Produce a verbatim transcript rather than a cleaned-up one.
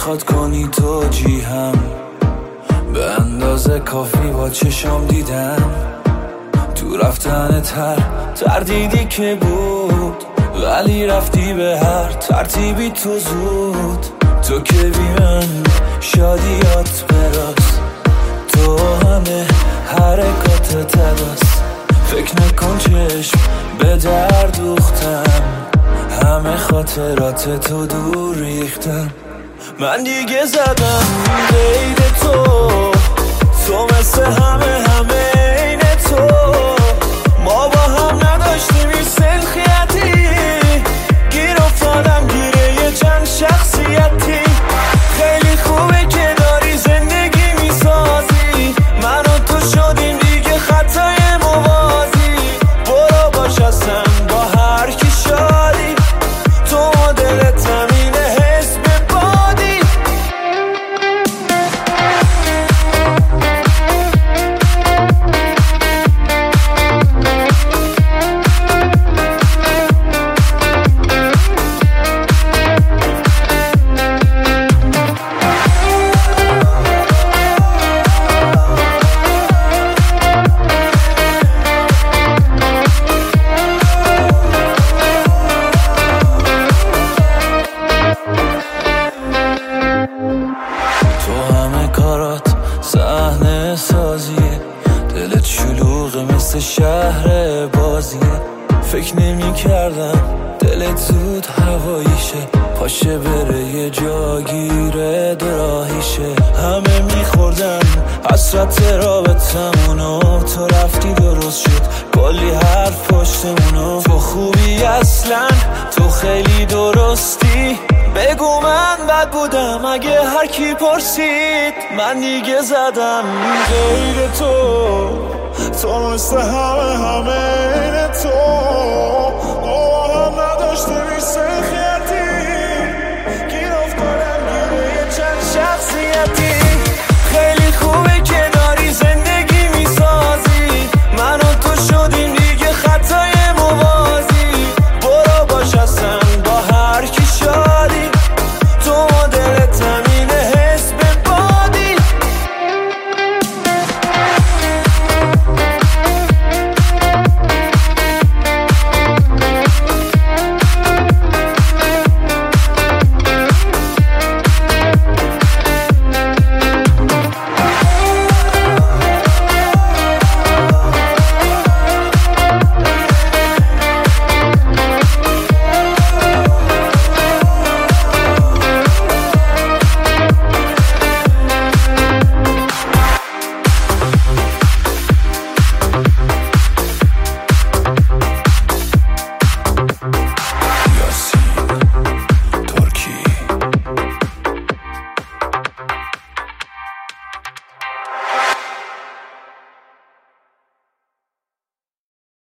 میخواد کنی توجیهم، به اندازه کافی با چشم دیدم. تو رفتن تر تردیدی که بود، ولی رفتی به هر ترتیبی تو زود. تو که بی من شادیات براست، تو همه حرکات تداست. فکر نکن چشم به در دوختم، همه خاطرات تو دور ریختم. من دیگه زدم غیر تو، تو مثل همه همه این تو. ما با هم نداشتیم این سلخیتی، گیر افتادم گیره یه چند شخصیتی. خیلی خوبه که داری زندگی میسازی، من و تو شدیم دیگه خطای موازی. برو باش اصلا با هر کی شادی، تو دلت همینه حس به بادی. تو همه کارات صحنه سازیه، دلت شلوغه مثل شهر بازیه. فکر نمی کردم دلت زود هواییشه، پاشه بره یه جاگیره دوراهیشه. همه میخوردن حسرت رابطمونو، تو رفتی درست شد کلی حرف پشتمونو. تو خوبی اصلا، تو خیلی درستی، بگو من بد بودم اگه هر کی پرسید. من دیگه زدم غیر تو، تو مثل همه همه این تو.